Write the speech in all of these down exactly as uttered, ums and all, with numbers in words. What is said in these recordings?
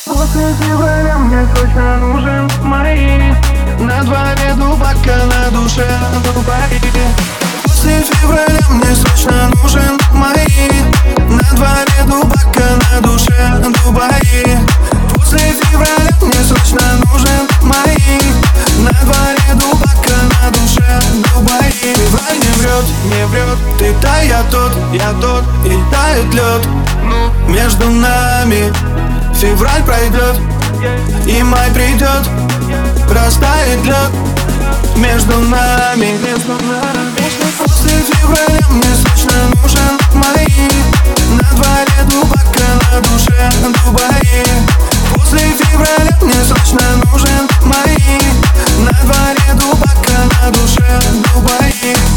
После февраля мне точно нужен май. На дворе дубака, на душе Дубай. После февраля мне срочно нужен май. На дворе дубака, на душе Дубай. После февраля мне срочно нужен май. На дворе дубака, на душе Дубай. Февраль не врет, не врет. Ты та, я тот, я тот. И тает лед между нами. Февраль пройдет, и май придет. Растает лед между нами. После февраля мне срочно нужен май. На дворе дубака, на душе Дубай. После февраля мне срочно нужен май. На дворе дубака, на душе Дубай.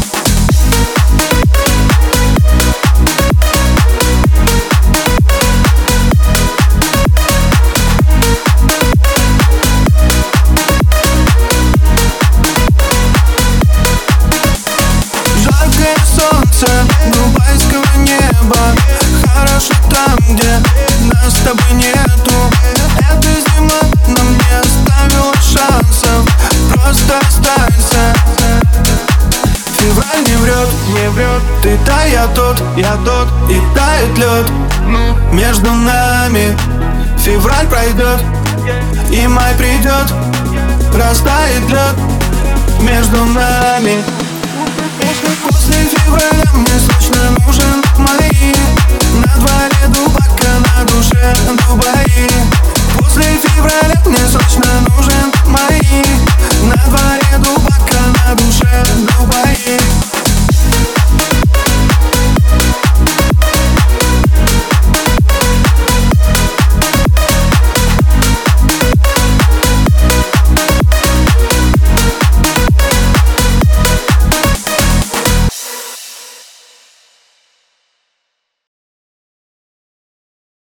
Дубайского неба. Хорошо там, где нас с тобой нету. Эта зима нам не оставила шансов. Просто останься. Февраль не врет, не врет. Ты та, я тот, я тот. И тает лед между нами. Февраль пройдет, и май придет. Растает лед между нами. После февраля мне срочно нужен май. На дворе дубака, на